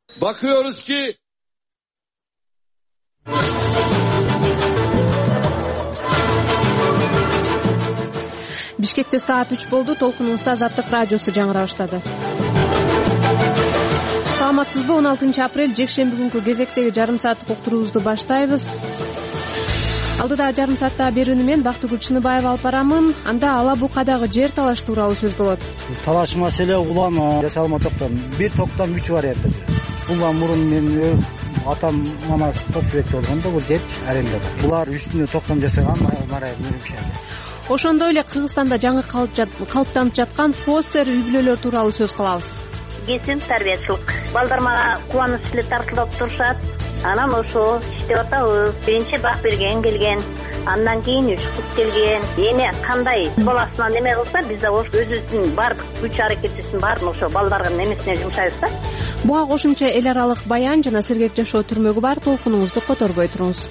Bakıyoruz ki Бишкекте саат 3 болду. Толкунубузда Азаттык радиосу жаңыра баштады. Саламатсызбы? 16 апрель жекшемби күнкү кезектеги жарым сааттык уктуруубузду баштайбыз. Алдыда жарым саатта берүүнү мен Бактыгүл Чыныбаева алып барамын. Анда ала букадагы жер талаш тууралуу сөз болот. Талаш маселе улам жасалма токтом. Бир токтом 3 вариант. Булдан мурун мен атам мана топчубекте болгондо бул жер арендада. Булар үстүнө токтом жасаган марай мөрүмшөр. Ошондой эле Кыргызстанда жаңы калыптанып жаткан фостер үй бүлөлөр тууралуу сөз кылабыз. Кесим тарбиячылык. Балдар мага кубаныч эле тартылып турушат. Анан ошо иштеп атабыз. Биринчи бак берген келген. Андан кийин 3 кыз келген. Эми кандай баласынан неме кылса, биз да өзүбүздүн бардык күч аракетибиздин баарын ошо балдардын немесине жумшайбыз да. Буга кошумча эл аралык баян жана сергек жашоо түрмөгү бар. Толкунуңузду которбой туруңуз.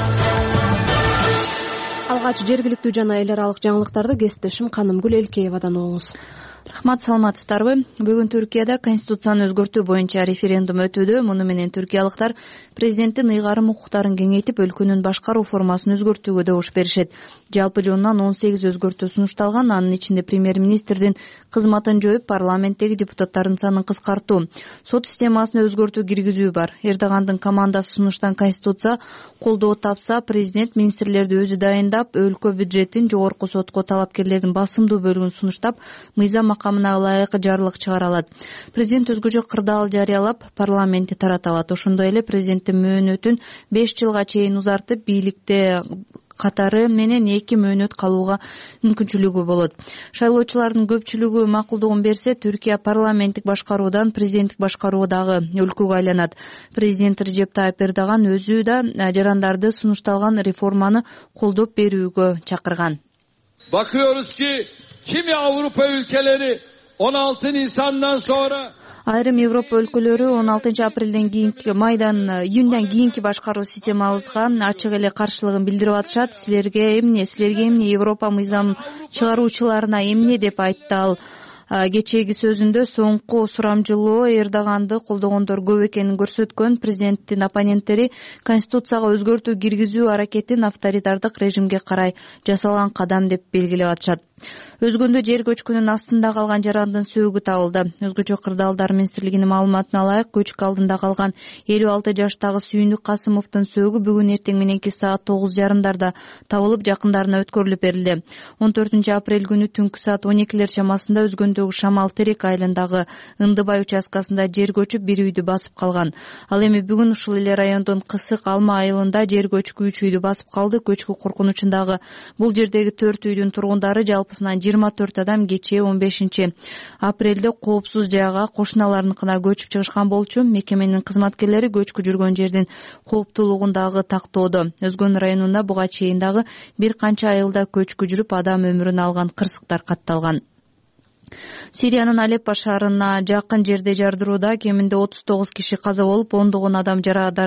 Алгач жергиликтүү жана эл аралык жаңылыктарды кесиптешим Канымгүл Элкеевадан угуңуз. Рахмат, саламатсыздарбы? Бүгүн Түркияда конституцияны өзгөртүү боюнча референдум өтүүдө. Муну менен түркиялыктар президенттин ыйгарым укуктарын кеңейтип, өлкөнүн башкаруу формасын өзгөртүүгө добуш беришет. Жалпы жонунан 18 өзгөртүү сунушталган. Анын ичинде премьер-министрдин кызматын жоюп, парламенттеги депутаттардын санын кыскартуу, сот системасына өзгөртүү киргизүү бар. Эрдогандын командасы сунуштан конституция колдоо тапса, президент министрлерди өзү дайындап, өлкө бюджетин жогорку сотко талапкерлердин басымдуу бөлүгүн сунуштап, мыйзам макамына ылайык жарлык чыгара алат. Президент өзгөчө кырдаал жарыялап, парламентти тарата алат. Ошондой эле президенттин мөөнөтүн 5 жылга чейин узартып, бийликте катары менен 2 мөөнөт калууга мүмкүнчүлүгү болот. Шайлоочулардын көпчүлүгү макулдугун берсе, Түркия парламенттик башкаруудан президенттик башкаруудагы өлкөгө айланат. Президент Режеп Тайып Эрдоган өзү да жарандарды сунушталган реформаны колдоп берүүгө чакырган. bakıyoruz ki kimi Avrupa ülkeleri 16 Nisan'dan sonra Айрым Европа өлкөлөрү 16 апрелден кийинки июндан кийинки башкаруу системабызга ачык эле каршылыгын билдирип атышат. Силерге эмне Европа мыйзам чыгаруучуларына эмне деп айтты ал. Кечээги сөзүндө соңку сурамжылоо Эрдоганды колдогондор көп экенин көрсөткөн. Президенттин оппоненттери конституцияга өзгөртүү киргизүү аракетин авторитардык режимге карай жасалган кадам деп белгилеп атышат. Өзгөндө жер көчкүнүн астында калган жарандын сөөгү табылды. Өзгөчө кырдаалдар министрлигинин маалыматына ылайык, көчкү алдында калган 56 жаштагы Сүйүнүк Касымовдун сөөгү бүгүн эртең мененки саат 9:30 табылып, жакындарына өткөрүлүп берилди. 14 апрель күнү түнкү саат 12 чамасында өзгөндөгү Шамал Терек айылындагы Ындыбай участкасында жер көчүп, бир үйдү басып калган. Ал эми бүгүн ушул эле райондун Кысык Алма айылында жер көчкү 3 үйдү басып калды. Көчкү коркунучундагы бул жердеги 4 үйдүн тургундары жалпысынан 24 адам кечээ 15 апрелде коопсуз жайга кошуналарыныкына көчүп чыгышкан болчу. Мекеменин кызматкерлери көчкү жүргөн жердин кооптуулугундагы тактоодо. Өзгөн районунда буга чейин дагы бир канча айылда көчкү жүрүп, адам өмүрүн алган кырсыктар катталган. Сириянын Алеппо шаарына жакын жерде жардырууда кеминде 39 киши каза болуп, ондогон адам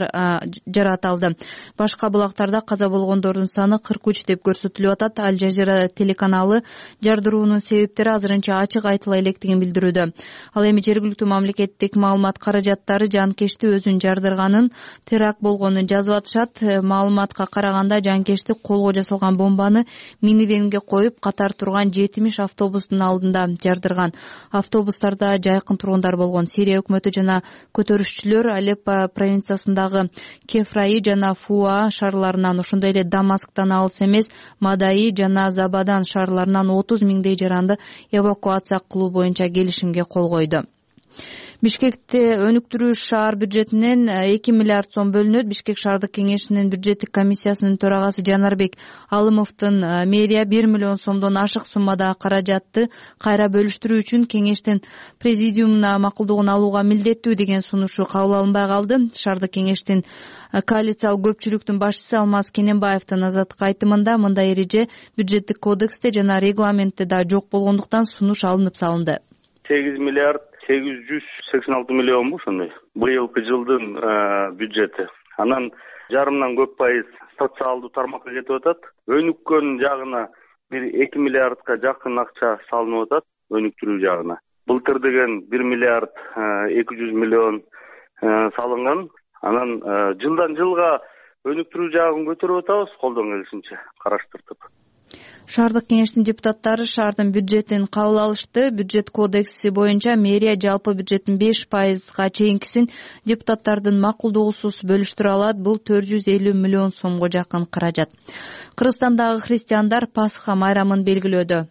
жараат алды. Башка булактарда каза болгондордун саны 43 деп көрсөтүлүп атат. Аль Жазира телеканалы жардыруунун себептери азырынча ачык айтыла электигин билдирүүдө. Ал эми жергиликтүү мамлекеттик маалымат каражаттары жанкечти өзүн жардырганын, теракт болгонун жазып атышат. Маалыматка караганда жанкечти колго жасалган бомбаны минивенге коюп, катар турган 70 автобустун алдында жардырган. Автобустарда жайкын тургундар болгон. Сирия өкмөтү жана көтөрүшчүлөр Алеппо провинциясындагы Кефраи жана Фуа шаарларынан, ошондой эле Дамасктан алыс эмес Мадаи жана Забадан шаарларынан 30 миңдей жаранды эвакуация кылуу боюнча келишимге кол койду. Бишкекте өнүктүрүү шаар бюджетинен 2 миллиард сом бөлүнөт. Бишкек шаардык кеңешинин бюджеттик комиссиясынын төрагасы Жанарбек Алымовдун мэрия 1 миллион сомдон ашык суммада каражатты кайра бөлүштүрүү үчүн кеңештин президиумуна макулдугун алууга милдеттүү деген сунушу кабыл алынбай калды. Шаардык кеңештин коалициялык көпчүлүктүн башчысы Алмаз Кененбаевдин азаттык айтымында мындай эреже бюджеттик кодексте жана регламентте да жок болгондуктан сунуш алынып салынды. 8 миллиард 886 миллион ошондой быйылкы жылдын бюджети. Анан жарымдан көп пайыз социалдуу тармакка кетип атат. Өнүккөн жагына бир 2 миллиардка жакын акча салынып атат өнүктүрүү жагына. Былтыр деген 1 миллиард 200 миллион салынган. Анан жылдан жылга өнүктүрүү жагын көтөрүп атабыз, колдон келишинче караштыртып. Шаардык кеңештин депутаттары шаардын бюджетин кабыл алышты. Бюджет кодекси боюнча мэрия жалпы бюджеттин 5%га чейинкисин депутаттардын макулдугусуз бөлүштүрө алат. Бул 450 миллион сомго жакын каражат. Кыргызстандагы христиандар Пасха майрамын белгилөөдө.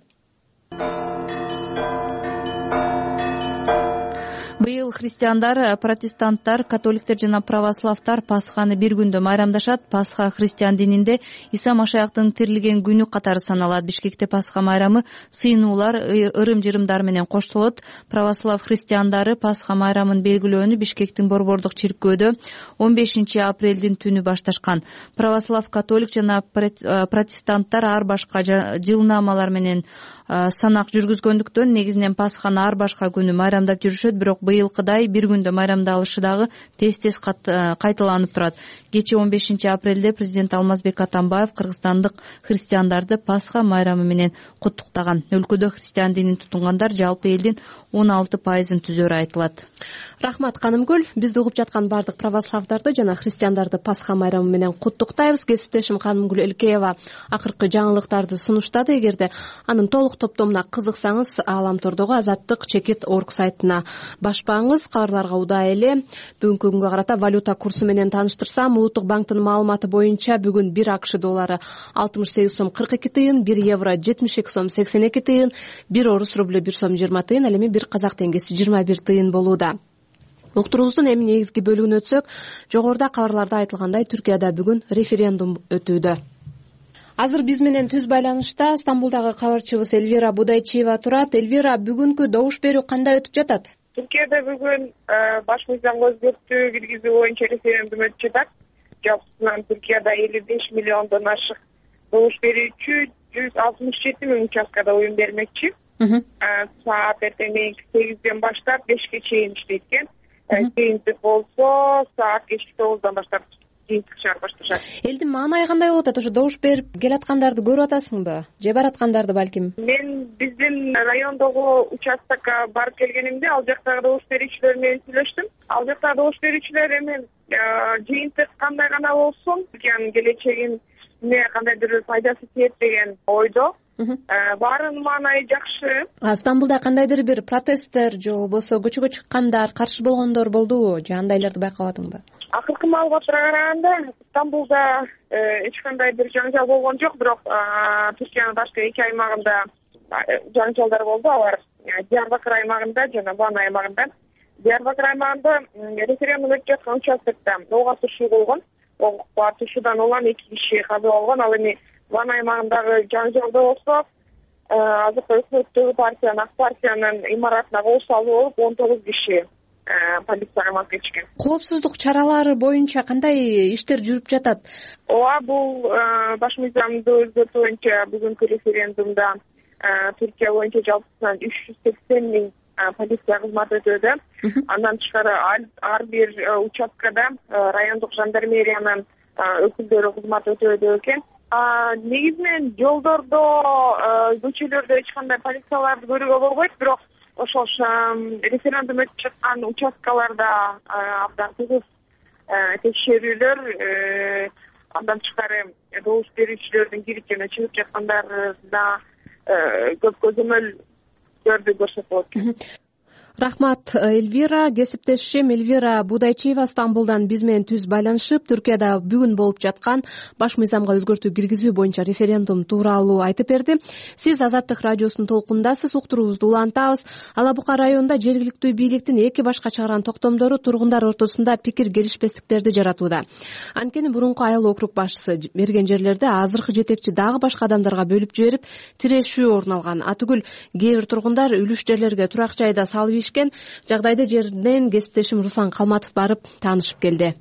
Быйыл христиандар, протестанттар, католиктер жана православтар Пасханы бир күндө майрамдашат. Пасха христиан дининде Иса Машаяктын тирилген күнү катары саналат. Бишкекте Пасха майрамы сыйынуулар, ырым-жырымдар менен коштолот. Православ христиандары Пасха майрамын белгилөөнү Бишкектин борбордук чиркөөдө 15 апрелдин түнү башташкан. Православ, католик жана протестанттар ар башка жылнаамалар менен санак жүргүзгөндүктөн негизинен Пасханы ар башка күнү майрамдап жүрүшөт, бирок быйылкыдай бир күндө майрамдалышы дагы тез кайталанып турат. Кечээ 15 апрелде президент Алмазбек Атамбаев кыргызстандык христиандарды Пасха майрамы менен куттуктаган. Өлкөдө христиан динин тутунгандар жалпы элдин 16%-ын түзөрү айтылат. Рахмат Канымгүл. Бизди угуп жаткан бардык православдарды жана христиандарды Пасха майрамы менен куттуктайбыз. Кесиптешим Канымгүл Элкеева акыркы жаңылыктарды сунуштады. Эгерде анын толук топтомуна кызыксаңыз, Ааламтордогу Азаттык чекит орг сайтына башпаңыз. Кабарларга удай эле. Бүгүнкү күнгө карата валюта курсу менен тааныштырсам, Улуттук банктын маалыматы боюнча бүгүн 1 АКШ доллары 68 сом 42 тыйын, 1 евро 72 сом 82 тыйын, 1 орус рублю 1 сом 20 тыйын, ал эми 1 казак теңгеси 21 тыйын болууда. Уктуруубуздун эми негизги бөлүгүнө өтсөк, жогоруда кабарларда айтылгандай Түркияда бүгүн референдум өтүүдө. Азыр биз менен түз байланышта Стамбулдагы кабарчыбыз Эльвира Будайчиева турат. Эльвира, бүгүнкү добуш берүү кандай өтүп жатат? Түркияда бүгүн баш мыйзамга өзгөртүү киргизүү боюнча референдум өтүп жатат. Жалпысынан Түркияда 55 миллиондон ашык добуш берүүчү 167 миң участкада оюн бермекчи. Саат эртең 8ден баштап 5ке чейин иштейт экен. Жыйынтык болсо саат кечки 9дон баштап жыйынтык чыгарып башташат. Элдин маанайы кандай болуп атат? Ошо добуш берип келаткандарды көрүп атасыңбы? Же бараткандарды балким? Мен биздин райондогу участкага барып келгенимде, ал жактагы добуш берүүчүлөр менен сүйлөштүм. Ал жактагы добуш берүүчүлөр эми жыйынтык кандай гана болсун, Түркиянын келечегине кандайдыр пайдасы тиет деген ойдо. Баарынын маанайы жакшы. Стамбулда кандайдыр бир протесттер же болбосо көчөгө чыккандар, каршы болгондор болдубу? Же андайларды байкабадыңбы? Акыркы маалыматтарга караганда Стамбулда эч кандай бир жаңжал болгон жок, бирок Түркиянын башка 2 аймагында жаңжалдар болду. Алар Диярбакыр аймагында жана Ван аймагында. Диярбакыр аймагында референдум өтүп жаткан участкта ого тушуу болгон. Ого тушуудан улам 2 киши каза болгон. Ал эми Ван аймагындагы жаңжалда болсо, азыркы өкмөттөгү партиянын, ак партиянын имаратына кол салуу болуп 19 киши полицияга мас кетишкен. Коопсуздук чаралары боюнча кандай иштер жүрүп жатат? Ооба, бул баш мыйзамды өзгөртүү боюнча бүгүнкү референдумда Түркия боюнча жалпысынан 380 миң полиция кызмат өтөдө. Андан тышкары ар бир участкада райондук жандармериянын өкүлдөрү кызмат өтөдө экен. Негизинен жолдордо, көчөлөрдө эч кандай полицияларды көрүүгө болбойт, бирок ошол референдум өтүп жаткан участкаларда абдан тыгыз текшерүүлөр, андан тышкары добуш берүүчүлөрдүн кирип жана чыгып жаткандарына көп көзөмөлдөрдү көрсөтүп болот. Рахмат, Эльвира. Кесиптешим Эльвира Будайчиева Стамбулдан биз менен түз байланышып, Түркияда бүгүн болуп жаткан баш мыйзамга өзгөртүү киргизүү боюнча референдум тууралуу айтып берди. Сиз Азаттык радиосунун толкундасыз. Уктуруубузду улантабыз. Ала Бука районунда жергиликтүү бийликтин эки башка чыгарган токтомдору тургундар ортосунда пикир келишпестиктерди жаратууда. Анткени мурунку айыл округ башчысы берген жерлерде азыркы жетекчи дагы башка адамдарга бөлүп жиберип, тирешүү орун алган. Атүгүл кээ бир тургундар үлүш жерлерге турак жайда салып жагдайды жерден кесиптешим Руслан Калматов барып таанышып келди.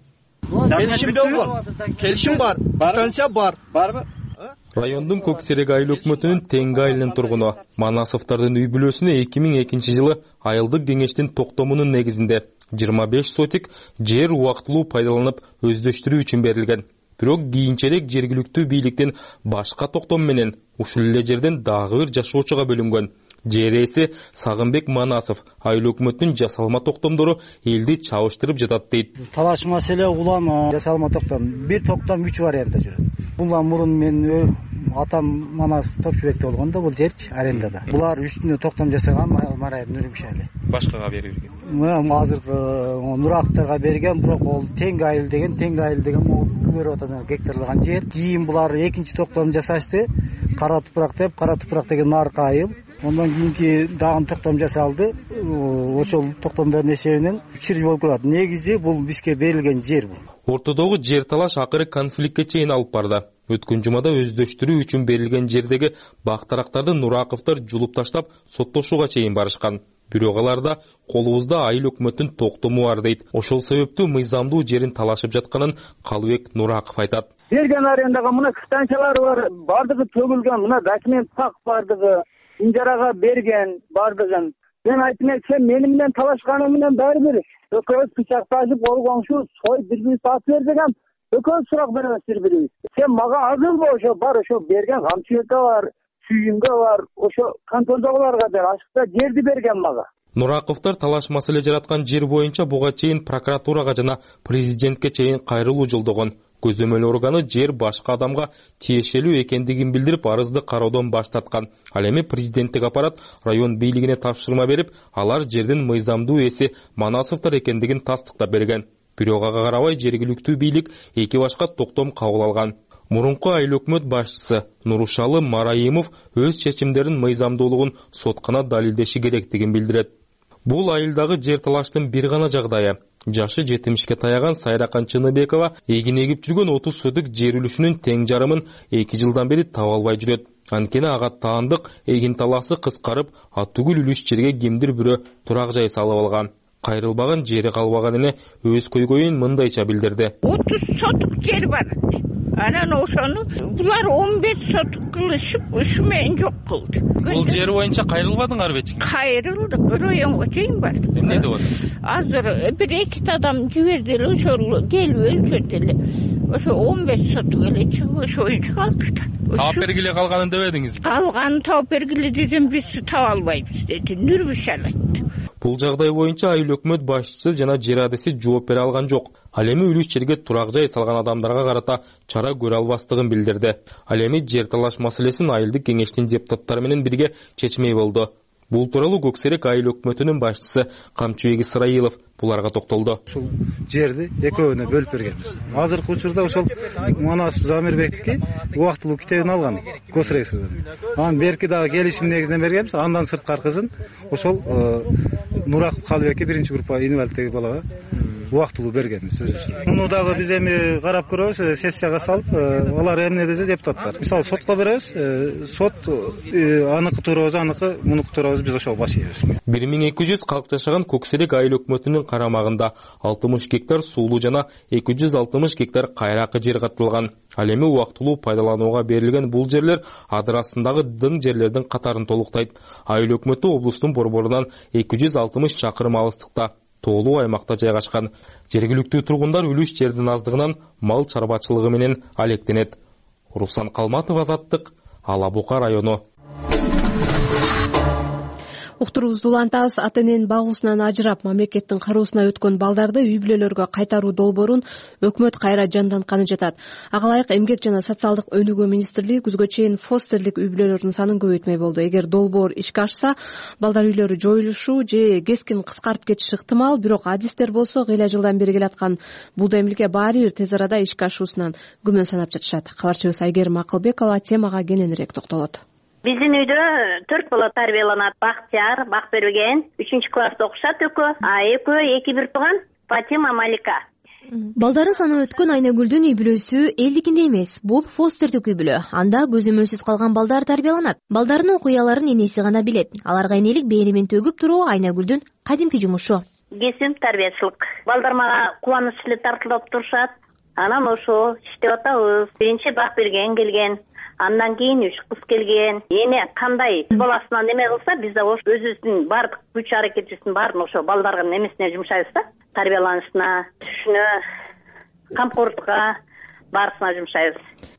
Келишим бар, станция бар. Барбы? Райондун Көк Серек айыл өкмөтүнүн Теңге айылынын тургуну Манасовдордун үй бүлөсүнө 2002 жылы айылдык кеңештин токтомунун негизинде 25 сотик жер убактылуу пайдаланып өздөштүрүү үчүн берилген. Бирок кийинчерээк жергиликтүү бийликтин башка токтом менен ушул эле жерден дагы бир жашоочуга бөлүнгөн. ЖРСи Сагынбек Манасов айыл өкмөтүнүн жасалма токтомдору элди чабыштырып жатат дейт. Талаш маселе улам жасалма токтом. Бир токтом 3 вариантта жүрөт. Bundan murun men atam Manasov Топчубекте болгондо бул жерчи арендада. Булар үстүнө токтом жасаган Марайым Нурмишали. Башкага берип берген. Азыркы Нурактарга берген, бирок ол тең айыл деген көрүп атасың гектарланган жер. Кийин булар экинчи токтом жасашты. Кара тупрак деп, Кара тупрак деген наркы айыл. Ondan kийинки дагы токтом жасалды. Ошол токтомдордун эсебинен 3 жыл болуп калат. Негизи бул бизге берилген жер бул. Ортодогу жер талаш акыры конфликтке чейин алып барды. Өткөн жумада өздөштүрүү үчүн берилген жердеги бактарактарды Нураковдор жулуп таштап, соттошууга чейин барышкан. Бирок аларда колубузда айыл өкмөттүн токтому бар дейт. Ошол себептүү мыйзамдуу жерин талашып жатканын Калыбек Нураков айтат. Берген арендага мына кыстанчалары бар, бардыгы төгүлгөн, мына документ так бардыгы, инжарага берген бардыгын. Мен айтым сен мени менен талашканың менен баары бир. Экөөбүз пычакташып болгоншу сой бир-бирибизди атып бердигем. Экөөбүз сурак беребиз бири-бирибизге. Сен мага азырбы ошо бар, ошо берген камчыбекке бар, сүйүнгө бар, ошо кантондогуларга бер, ашыкта жерди берген мага. Нураковдор талаш маселе жараткан жер боюнча буга чейин прокуратурага жана президентке чейин кайрылуу жолдогон. Көзөмөл органы жер башка адамга тиешелүү экендигин билдирип, арызды кароодон баш тарткан. Ал эми президенттик аппарат район бийлигине тапшырма берип, алар жердин мыйзамдуу ээси Манасовдор экендигин тастыктап берген. Бирок ага карабай жергиликтүү бийлик эки башка токтом кабыл алган. Мурунку айыл өкмөт башчысы Нурушалы Мараимов өз чечимдерин мыйзамдуулугун соткана далилдеши керектигин билдирет. Бул айылдагы жер талаштын бир гана жагдайы. Жашы 70-ке таяган Сайракан Чыныбекова эгин эгип жүргөн 30 сотук жер үлүшүнүн тең жарымын 2 жылдан бери таба албай жүрөт. Анткени ага таандык эгин талаасы кыскарып, аттүгүл үлүш жерге кимдир бирөө турак жай салып алган. Кайрылбаган жери калбаган эне өз көйгөйүн мындайча билдирди. 30 сотук жер бар. Анан ошону булар 15 сотук кылышып, ушу менен жок кылды. Бул жер боюнча кайрылбадыңарбы эч ким? Кайрылдык, районго чейин бар. Эмне деп атат? Азыр бир-эки адам жиберди эле, ошол келип өлчөдү эле. Ошо 15 сотук эле чыгып, ошойчу калды. Таап бергиле калганын дебедиңизби? Калганын таап бергиле десем, биз таба албайбыз деди. Нурбишал айтты. Бул жагдай боюнча айыл өкмөт башчысы жана жер адеси жооп бере алган жок. Ал эми үлүш жерге турак жай салган адамдарга карата чара көрө албастыгын билдирди. Ал эми жер талаш маселесин айылдык кеңештин депутаттары менен бирге чечмей болду. Бул тууралуу Көксерек айыл өкмөтүнүн башчысы Камчыбек Исраилов буларга токтолду. Ушул жерди экөөнө бөлүп бергенбиз. Азыркы учурда ошол Манасов Замирбектики убактылуу китебин алган Көксеректен. Анан берки дагы келишим негизинен бергенбиз. Андан сырткаркысын ошол Нураков Калыбекке биринчи группа инвалидтеги балага убактылуу бергенбиз өзүбүз. Муну дагы биз эми карап көрөбүз, сессияга салып, алар эмне десе депутаттар. Мисалы сотко беребиз, сот аныкы туурабыз, аныкы мунуку туурабыз биз ошол баш ийебиз. 1200 калк жашаган Көксерек айыл өкмөтүнүн карамагында 60 гектар суулуу жана 260 гектар кайракы жер катталган. Ал эми убактылуу пайдаланууга берилген бул жерлер адырасындагы дың жерлердин катарын толуктайт. Айыл өкмөтү облустун борборунан 260 чакырым алыстыкта тоолуу аймакта жайгашкан. Жергиликтүү тургундар үлүш жердин аздыгынан мал чарбачылыгы менен алектенет. Руслан Калматов, Азаттык, Ала Бука району. Уктуруубузду улантабыз. Ата-эненин багуусунан ажырап, мамлекеттин кароосуна өткөн балдарды үй бүлөлөргө кайтаруу долбоорун өкмөт кайра жандантканы жатат. Ага ылайык Эмгек жана социалдык өнүгүү министрлиги күзгө чейин фостерлик үй бүлөлөрдүн санын көбөйтмөй болду. Эгер долбоор ишке ашса, балдар үйлөрү жоюлушу же кескин кыскарып кетиши ыктымал, бирок адистер болсо кыйла жылдан бери келаткан бул демилге баары бир тез арада ишке ашуусунан күмөн санап жатышат. Кабарчыбыз Айгерим Акылбекова темага кененирээк токтолот. Биздин үйдө 4 бала тарбияланат. Бактияр, Бакберген, 3-класста окушат экөө. Экөө 2-1 тууган Фатима, Малика. Балдары саны өткөн Айнагүлдүн үй бүлөсү элдикинде эмес. Бул фостердик үй бүлө. Анда көзөмөлсүз калган балдар тарбияланат. Балдардын окуяларын энеси гана билет. Аларга энелик бээримин төгүп туруу Айнагүлдүн кадимки жумушу. Кесим тарбиячылык. Балдар мага кубаныч эле тартылып турушат. Анан ошо иштеп атабыз. Биринчи Бакберген келген. Андан кийин 3 кыз келген. Эне кандай баласынан неме кылса, биз да ошо өзүбүздүн бардык күч аракетибиздин баарын ошо балдардын эмесине жумшайбыз да. Тарбияланышына, түшүнө, камкорлукка баарысына жумшайбыз.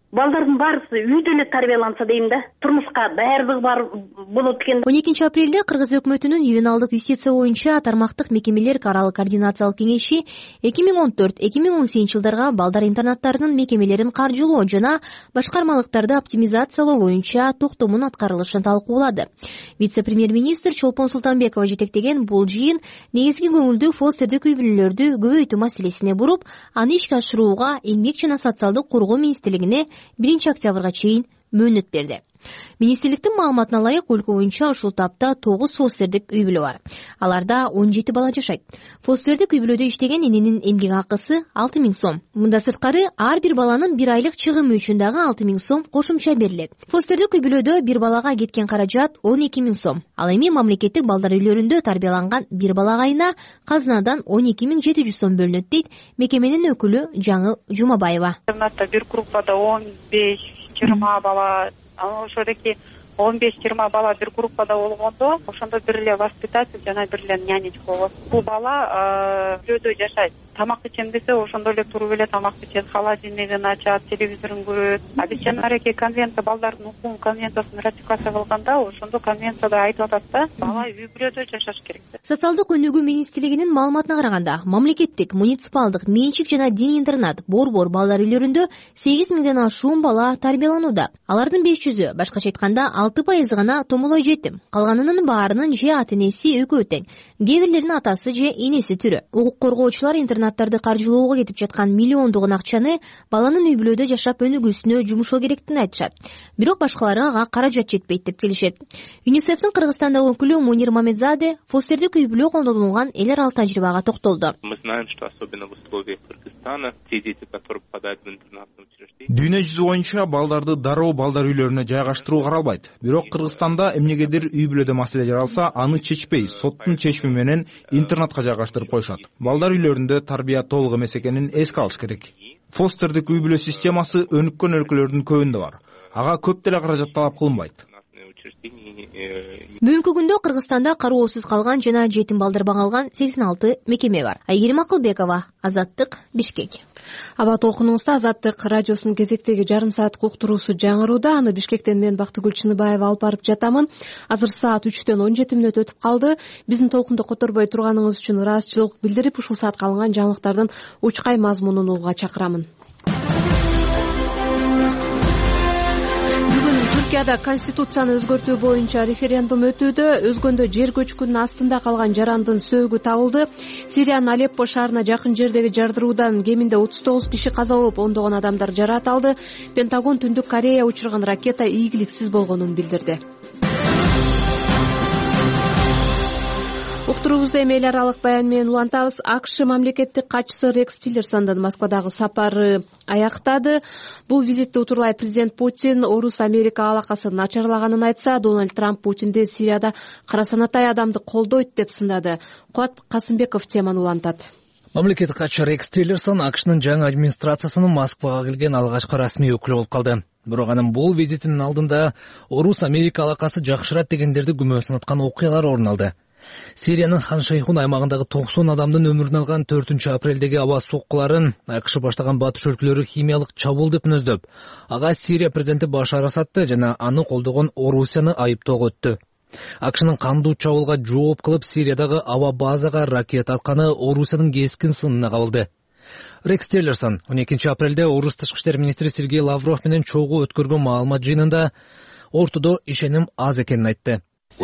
балдардын баарысы үйдө эле тарбияланса дейм да, турмушка даярдыгы бар болот экен. 12 апрелде Кыргыз өкмөтүнүн ювеналдык юстиция боюнча тармактык мекемелер аралык координациялык кеңеши 2014-2018 жылдарга балдар интернаттарынын мекемелерин каржылоо жана башкармалыктарды оптимизациялоо боюнча токтомун аткарылышын талкуулады. Вице-премьер-министр Чолпон Султанбекова жетектеген бул жыйын негизги көңүлдү фостердик үй бүлөлөрдү көбөйтүү маселесине буруп, аны ишке ашырууга Эмгек жана социалдык коргоо министрлигине 1-октябрга чейин мөөнөт берди. Министрликтин маалыматына ылайык, өлкө боюнча ушул тапта 9 фостердик үй бүлө бар. Аларда 17 бала жашайт. Фостердик үй бүлөдө иштеген эненин эмгек акысы 6000 сом. Мында сырткары ар бир баланын 1 айлык чыгымы үчүн дагы 6000 сом кошумча берилет. Фостердик үй бүлөдө бир балага кеткен каражат 12000 сом. Ал эми мамлекеттик балдар үйлөрүндө тарбияланган бир балага айына казынадан 12700 сом бөлүнөт дейт мекеменин өкүлү Жаңыл Жумабаева. Бир группада 15-20 бала, ошодоки 15-20 бала бир группада болгондо, ошондо бир эле воспитатель жана бир эле нянечка болот. Бул бала үйлөдө жашайт. Тамак ичем десе, ошондо эле туруп эле тамак ичет, холодильнигин ачат, телевизорун көрөт. Биз жанареки конвенция, балдардын укугун конвенциясын ратификация кылганда, ошондо конвенцияда айтып атат да, бала үй бүлөдө жашаш керек. Социалдык өнүгүү министрлигинин маалыматына караганда, мамлекеттик, муниципалдык, менчик жана диний интернат, борбор балдар үйлөрүндө 8000ден ашуун бала тарбияланууда. Алардын 500-ü, башкача айтканда 6% гана томолой жетим. Калганынын баарынын же ата-энеси экөө тең, кээ бирлеринин атасы же энеси тирүү. Укук коргоочулар интернаттарды каржылоого кетип жаткан миллиондогон акчаны баланын үй бүлөдө жашап өнүгүүсүнө жумушоо керектигин айтышат. Бирок башкалары ага каражат жетпейт деп келишет. ЮНИСЕФтин Кыргызстандагы өкүлү Мунир Мамедзаде фостердик үй бүлө колдонулган эл аралык тажрыйбага токтолду. Мы знаем, что особенно в условиях Кыргызстана те дети, которые попадают в интернатные учреждения. Дүйнө жүзү боюнча балдарды дароо балдар үйлөрүнө жайгаштыруу каралбайт. Бирок Кыргызстанда эмнегедир үй бүлөдө маселе жаралса, аны чечпей, соттун чечими менен интернатка жайгаштырып коюшат. Балдар үйлөрүндө тарбия толук эмес экенин эске алыш керек. Фостердик үй бүлө системасы өнүккөн өлкөлөрдүн көбүндө бар. Ага көп деле каражат талап кылынбайт. Бүгүнкү күндө Кыргызстанда кароосуз калган жана жетим балдар багалган 86 мекеме бар. Айгерим Акылбекова, Азаттык, Бишкек. Аба толкунуңузда Азаттык радиосунун кезектеги жарым сааттык уктуруусу жаңырууда. Аны Бишкектен мен Бактыгүл Чыныбаева алып барып жатамын. Азыр саат 3-төн 17 мүнөт өтүп калды. Биздин толкунду которбой турганыңыз үчүн ыраазычылык билдирип, ушул саатка алынган жаңылыктардын учкай мазмунун угууга чакырамын. Түркияда конституцияны өзгөртүү боюнча референдум өтүүдө. Өзгөндө жер көчкүнүнүн астында калган жарандын сөөгү табылды. Сириянын Алеппо шаарына жакын жердеги жардыруудан кеминде 39 киши каза болуп, ондогон адамдар жараат алды. Пентагон Түндүк Корея учурган ракета ийгиликсиз болгонун билдирди. Уктуруубузду эми эл аралык баян менен улантабыз. АКШ мамлекеттик катчысы Рекс Тиллерсондун Москвадагы сапары аяктады. Бул визитти утурлай президент Путин Орус-Америка алакасын начарлаганын айтса, Дональд Трамп Путинди Сирияда карасанатай адамды колдойт деп сындады. Куат Касымбеков теманы улантат. Мамлекеттик катчы Рекс Тиллерсон АКШнын жаңы администрациясынын Москвага келген алгачкы расмий өкүлү болуп калды. Бирок анын бул визитинин алдында Орус-Америка алакасы жакшырат дегендерди күмөн санаткан окуялар орун алды. Сириянын Хан Шейхун аймагындагы 90 адамдын өмүрүн алган 4-апрелдеги аба соккуларын АКШ баштаган батыш өлкөлөрү химиялык чабуул деп мүнөздөп, ага Сирия президенти Башар Асадты жана аны колдогон Орусияны айыптоого өттү. АКШнын кандуу чабуулга жооп кылып Сириядагы аба базага ракета атканы Орусиянын кескин сынына кабылды. Рекс Тиллерсон 12 апрелде Орус тышкы иштер министри Сергей Лавров менен чогуу өткөргөн маалымат жыйынында ортодо ишеним аз экенин айтты.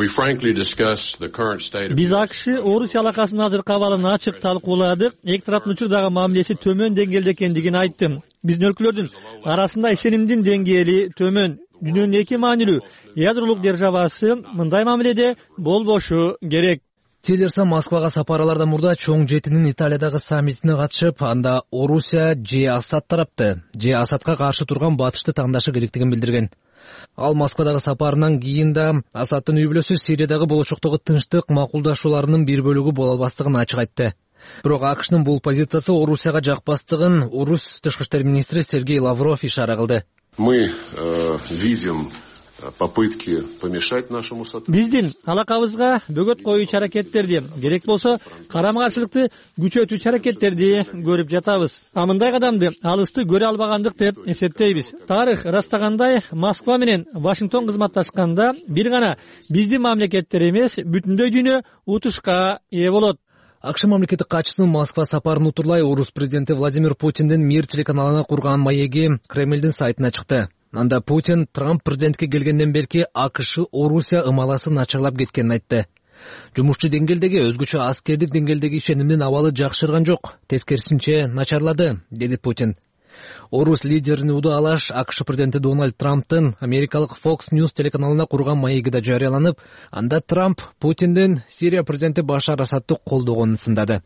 Биз АКШ Орусия алакасынын азыркы абалын ачык талкууладык. Эки тараптын учурдагы мамилеси төмөн деңгээлде экендигин айттым. Биздин өлкөлөрдүн арасында ишенимдин деңгээли төмөн. Дүйнөнүн эки маанилүү ядролук державасы мындай мамиледе болбошу керек. Тиллерсон Москвага сапаралардан мурда чоң жетинин Италиядагы саммитине катышып, анда Орусия же Асад тарапты, же Асадка каршы турган батышты таңдашы керектигин билдирген. Ал Москвадагы сапарынан кийин да Асадтын үй бүлөсү Сириядагы болочоктогу тынчтык макулдашууларынын бир бөлүгү боло албастыгын ачык айтты. Бирок АКШнын бул позициясы Орусияга жакпастыгын Орус тышкы иштер министри Сергей Лавров ишара кылды. Мы видим попытки помешать нашему сотрудничеству. Биздин алакабызга бөгөт коюуч аракеттерди, керек болсо карама-каршылыкты күчөтүүчү аракеттерди көрүп жатабыз. Мындай кадамды алысты көрө албагандык деп эсептейбиз. Тарых ырастагандай, Москва менен Вашингтон кызматташканда бир гана биздин мамлекеттер эмес, бүтүндөй дүйнө утушка ээ болот. АКШ мамлекеттик катчысынын Москва сапарын утурлай орус президенти Владимир Путиндин Мир телеканалына курган маеги Кремлдин сайтына чыкты. Анда Путин Трамп президентке келгенден берки АКШ Орусия ымаласы начарлап кеткенин айтты. Жумушчу деңгээлдеги өзгөчө аскердик деңгээлдеги ишенимдин абалы жакшырган жок, тескерисинче начарлады, деди Путин. Орус лидерин удаалаш АКШ президенти Дональд Трамптын америкалык Fox News телеканалына курган маеги да жарыяланып, анда Трамп Путиндин Сирия президенти Башар Асадты колдогонун сындады.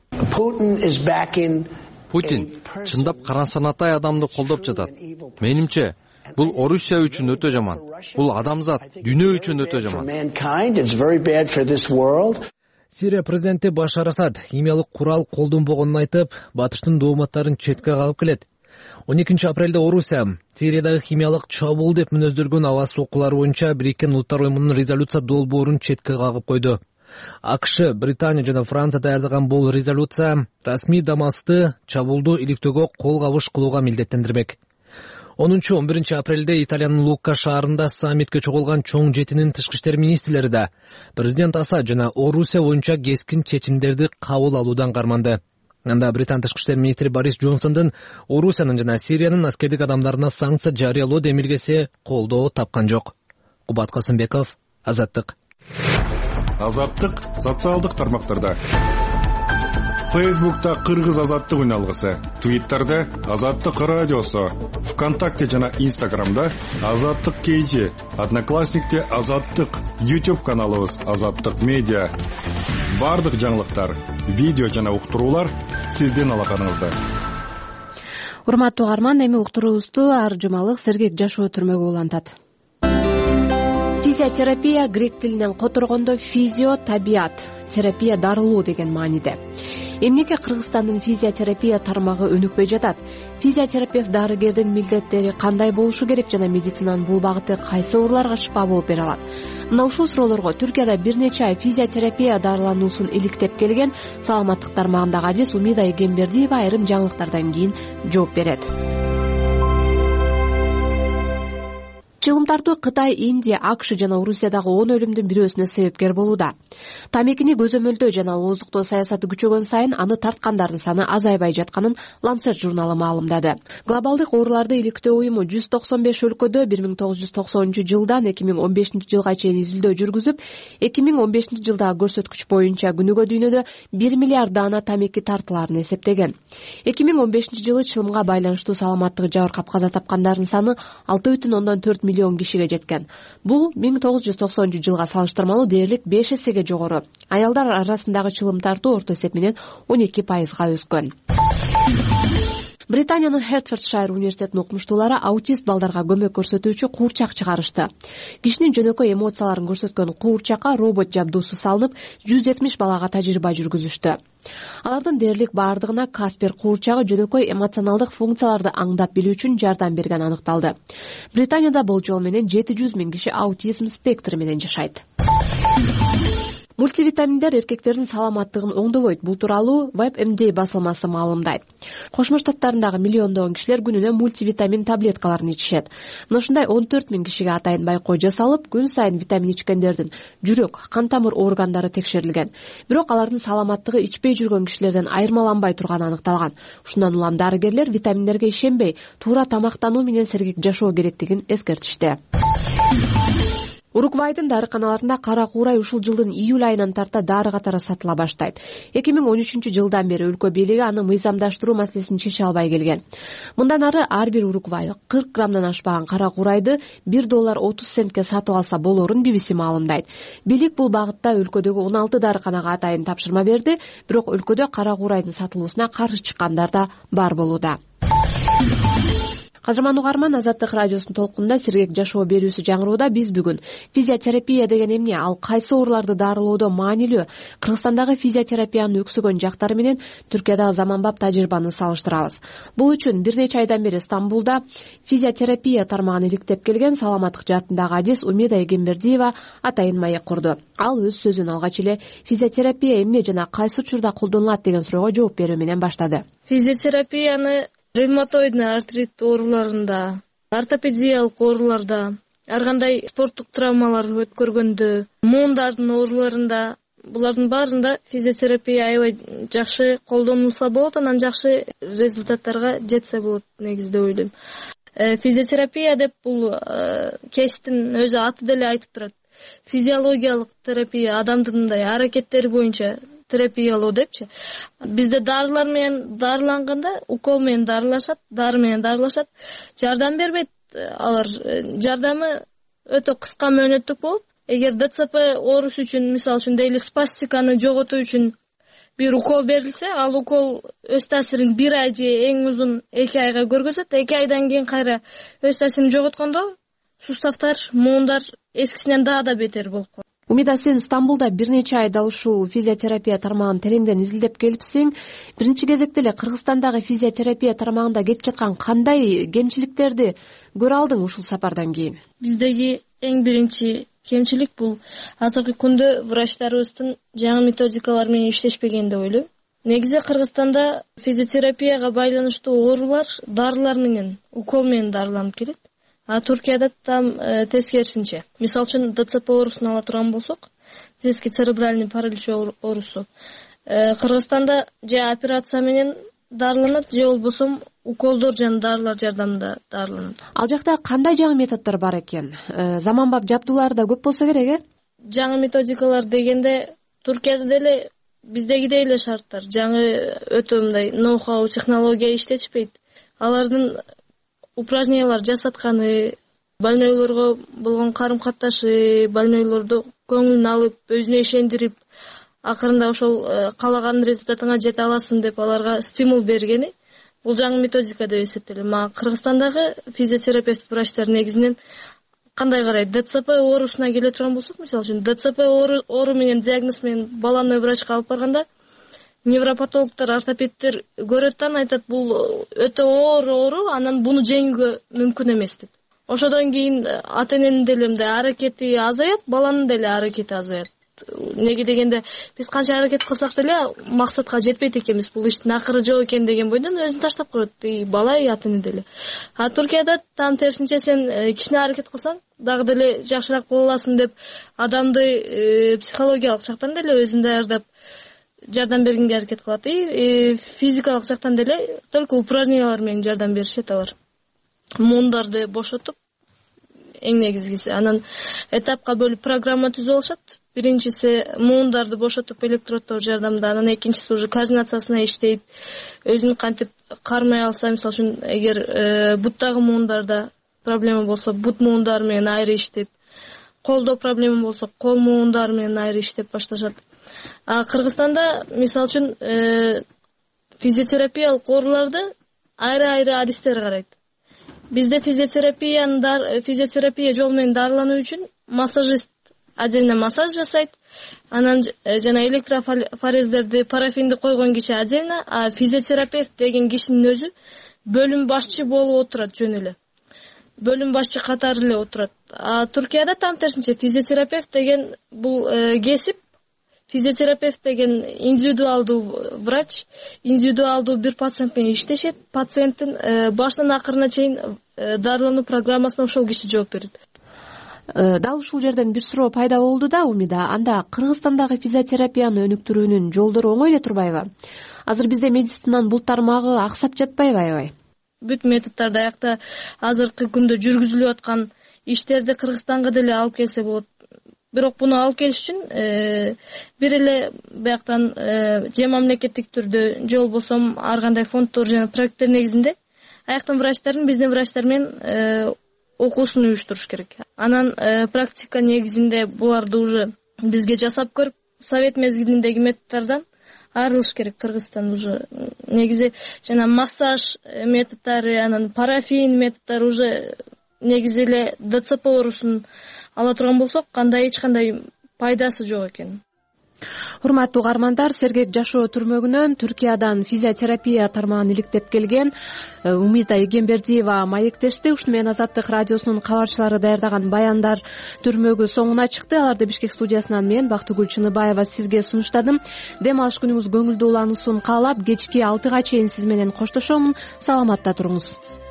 Путин чындап карасанатай адамды колдоп жатат. Менимче, бул Орусия үчүн өтө жаман. Бул адамзат, дүйнө үчүн өтө жаман. Сирия президенти Башар Асад химиялык курал колдонбогонун айтып, батыштын дооматтарын четке кагып келет. 12 апрелде Орусия Сириядагы химиялык чабуул деп мүнөздөлгөн аба соккулары боюнча Бириккен Улуттар уюмунун резолюция долбоорун четке кагып койду. АКШ, Британия жана Франция даярдаган бул резолюция расмий Дамасты чабуулду иликтөөгө кол кабыш кылууга милдеттендирмек. 10-11 апрелде Италиянын Лукка шаарында саммитке чогулган чоң жетинин тышкы иштер министрлери да президент Асад жана Орусия боюнча кескин чечимдерди кабыл алуудан карманды. Анда Британ тышкы иштер министри Борис Джонсондун Орусиянын жана Сириянын аскердик адамдарына санкция жарыялоо демилгеси колдоо тапкан жок. Кубат Касымбеков, Азаттык. Азаттык социалдык тармактарда. Фейсбукта Кыргыз азаттык үналгысы, Твиттерде Азаттык радиосу, ВКонтакте жана Инстаграмда Азаттык KG, Одноклассникте Азаттык, YouTube каналыбыз Азаттык медиа. Бардык жаңылыктар, видео жана уктуруулар сиздин алаканыңызда. Урматтуу угарман, эми уктуруубузду ар жумалык сергек жашоо түрмөгү улантат. Физиотерапия грек тилинен которгондо физио табиат, терапия дарылоо деген мааниде. Эмнеге Кыргызстандын физиотерапия тармагы өнүкпөй жатат? Физиотерапевт дарыгердин милдеттери кандай болушу керек жана медицинанын бул багыты кайсы ооруларга шифа болуп бере алат? Мына ушул суроолорго Түркияда бир нече ай физиотерапия дарылануусун иликтеп келген саламаттык тармагындагы адис Умида Эгембердиева айрым жаңылыктардан кийин жооп берет. Чыгым тартуу Кытай, Индия, АКШ жана Орусиядагы 10 өлүмдүн бирөөсүнө себепкер болууда. Тамекини көзөмөлдөө жана ооздуктоо саясаты күчөгөн сайын аны тарткандардын саны азайбай жатканын Lancet журналы маалымдады. Глобалдык ооруларды иликтөө уюму 195 өлкөдө 1990-жылдан 2015 жылга чейин изилдөө жүргүзүп, 2015 жылдагы көрсөткүч боюнча күнүгө дүйнөдө 1 миллиард даана тамеки тартыларын эсептеген. 2015 жылы чылымга байланыштуу саламаттыгы жабыркап каза тапкандардын саны 6,4 миллион кишиге жеткен. Бул 1990 жылга салыштырмалуу дээрлик 5 эсеге жогору. Аялдар арасындагы чылым тартуу орто эсеп менен 12% өскөн. Британиянын Хертфордшайр университетинин окумуштуулары аутист балдарга көмөк көрсөтүүчү куурчак чыгарышты. Кишинин жөнөкөй эмоцияларын көрсөткөн куурчакка робот жабдуусу салынып, 170 балага тажрыйба жүргүзүштү. Алардын дээрлик баардыгына Каспер куурчагы жөнөкөй эмоционалдык функцияларды аңдап билүү үчүн жардам берген аныкталды. Британияда болжол менен 700 000 киши аутизм спектри менен жашайт. Мультивитаминдер эркектердин саламаттыгын оңдобойт. Бул тууралуу WebMD басылмасы маалымдайт. Кошмо Штаттарындагы миллиондогон кишилер күнүнө мультивитамин таблеткаларын ичишет. Мына ушундай 14 000 кишиге атайын байкоо жасалып, күн сайын витамин ичкендердин жүрөк, кан тамыр органдары текшерилген. Бирок алардын саламаттыгы ичпей жүргөн кишилерден айырмаланбай турганы аныкталган. Ушундан улам дарыгерлер витаминдерге ишенбей, туура тамактануу менен сергек жашоо керектигин эскертишти. Уругвайдын дарыканаларында кара куурай ушул жылдын июль айынан тарта дары катары сатыла баштайт. 2013 жылдан бери өлкө бийлиги аны мыйзамдаштыруу маселесин чече албай келген. Мындан ары ар бир уругвайлык 40 граммдан ашпаган кара куурайды $1.30 сатып алса болорун BBC маалымдайт. Бийлик бул багытта өлкөдөгү 16 дарыканага атайын тапшырма берди, бирок өлкөдө кара куурайдын сатылуусуна каршы чыккандар да бар болууда. Кадырман угарман, Азаттык радиосунун толкунунда сергек жашоо берүүсү жаңырууда. Биз бүгүн физиотерапия деген эмне, ал кайсы ооруларды дарылоодо маанилүү, Кыргызстандагы физиотерапиянын өксөгөн жактары менен Түркиядагы заманбап тажрыйбаны салыштырабыз. Бул үчүн бир нече айдан бери Стамбулда физиотерапия тармагын иликтеп келген саламаттык жаатындагы адис Умида Эгембердиева атайын маек курду. Ал өз сөзүн алгач эле физиотерапия эмне жана кайсы учурда колдонулат деген суроого жооп берүү менен баштады. Физиотерапияны ревматоидный артрит ооруларында, ортопедиялык ооруларда, ар кандай спорттук травмалар өткөргөндө, муундардын ооруларында, булардын баарында физиотерапия аябай жакшы колдонулса болот, анан жакшы результаттарга жетсе болот негизи деп ойлойм. Физиотерапия деп бул кесиптин өзү аты деле айтып турат. Физиологиялык терапия, адамдын мындай аракеттери боюнча терапиялоо депчи. Бизде дарылар менен дарыланганда, укол менен дарылашат, дары менен дарылашат. Жардам бербейт. Алар жардамы өтө кыска мөөнөттүк болот. Эгер ДЦП оорусу үчүн, мисалы үчүн дейли спастиканы жоготуу үчүн бир укол берилсе, ал укол өз таасирин 1 ай же эң узун 2 айга көргөзөт. 2 айдан кийин кайра өз таасирин жоготкондо суставтар, муундар эскисинен да бетер болуп калат. Умида, сен Стамбулда бир нече айда ушул физиотерапия тармагын тереңден изилдеп келипсиң. Биринчи кезекте эле Кыргызстандагы физиотерапия тармагында кетип жаткан кандай кемчиликтерди көрө алдың ушул сапардан кийин? Биздеги эң биринчи кемчилик бул азыркы күндө врачтарыбыздын жаңы методикалар менен иштешпеген деп ойлойм. Негизи Кыргызстанда физиотерапияга байланыштуу оорулар дарылар менен, укол менен дарыланып келет. А Туркияда там тескерисинче. Мисалы үчүн ДЦП оорусун ала турган болсок, детский церебральный паралич оорусу. Кыргызстанда же операция менен дарыланат, же болбосо уколдор жана дарылар жардамында дарыланат. Ал жакта кандай жаңы методдор бар экен? Заманбап жабдуулар да көп болсо керек, э? Жаңы методикалар дегенде Туркияда деле биздегидей эле шарттар. Жаңы өтө мындай ноу-хау технология иштетишпейт. Алардын упражнениялар жасатканы, больнойлорго болгон карым-катташы, больнойлорду көңүлүн алып, өзүнө ишендирип, акырында ошол каалаган результатыңа жете аласың деп аларга стимул бергени бул жаңы методика деп эсептелем. Кыргызстандагы физиотерапевт врачтар негизинен кандай карайт? ДЦП оорусуна келе турган болсок, мисалы үчүн ДЦП оору менен диагноз менен баланы врачка алып барганда, невропатологдор, ортопедтер көрөт, айтат бул өтө оор оору, анан буну жеңүүгө мүмкүн эмес дейт. Ошодон кийин ата эненин деле мындай аракети азаят, баланын деле аракети азаят. Неге дегенде биз канча аракет кылсак деле максатка жетпейт экенбиз. Бул иштин акыры жок экен деген бойдон өзүн таштап коет бала, ата эне деле. Туркияда там терсинче сен кичине аракет кылсаң дагы деле жакшыраак боло аласың деп адамды психологиялык жактан деле өзүн даярдап жардам бергенге аракет кылат. Физикалык жактан деле только упражнениялар менен жардам беришет алар. Муундарды бошотуп, эң негизгиси, анан этапка бөлүп программа түзүп алышат. Биринчиси муундарды бошотуп электроддор жардамында, анан экинчиси уже координациясына иштейт. Өзүн кантип кармай алса, мисалы үчүн эгер буттагы муундарда проблема болсо, бут муундары менен айры иштеп, колдо проблема болсо, кол муундары менен айры иштеп башташат. Кыргызстанда мисалы үчүн физиотерапиялык ооруларды айры адистер карайт. Бизде физиотерапия жол менен дарылануу үчүн массажист отдельно массаж жасайт. Анан жана электрофорездерди, парафинди койгон киши отдельно, а физиотерапевт деген кишинин өзү бөлүм башчы болуп отурат, жөн эле. Бөлүм башчы катары эле отурат. Туркияда там терсинче физиотерапевт деген бул кесип, физиотерапевт деген индивидуалдуу врач, индивидуалдуу бир пациент менен иштешет. Пациенттин башынан акырына чейин дарылануу программасына ошол киши жооп берет. Дал ушул жерден бир суроо пайда болду да, Умида. Анда Кыргызстандагы физиотерапияны өнүктүрүүнүн жолдору оңой эле турбайбы? Азыр бизде медицинанын бул тармагы аксап жатпайбы аябай? Бүт методдорду аякта азыркы күндө жүргүзүлүп аткан иштерди Кыргызстанга деле алып келсе болот. Бирок буну алып келиш үчүн бир эле бияктан же мамлекеттик түрдө, же болбосо ар кандай фонддор жана проекттер негизинде аяктын врачтардын биздин врачтар менен окуусун уюштуруш керек. Анан практика негизинде буларды уже бизге жасап көрүп, совет мезгилиндеги методдордон айрылыш керек. Кыргызстан уже негизи жана массаж методдору, анан парафин методдору уже негизи эле ДЦП оорусун ала турган болсок эч кандай пайдасы жок экен. Урматтуу угармандар, сергек жашоо түрмөгүнөн Түркиядан физиотерапия тармагын иликтеп келген Умида Эгембердиева маектешти. Ушуну менен Азаттык радиосунун кабарчылары даярдаган баяндар түрмөгү соңуна чыкты. Аларды Бишкек студиясынан мен Бактыгүл Чыныбаева сизге сунуштадым. Дем алыш күнүңүз көңүлдүү улануусун каалап, кечки 6га чейин сиз менен коштошомун. Саламатта туруңуз.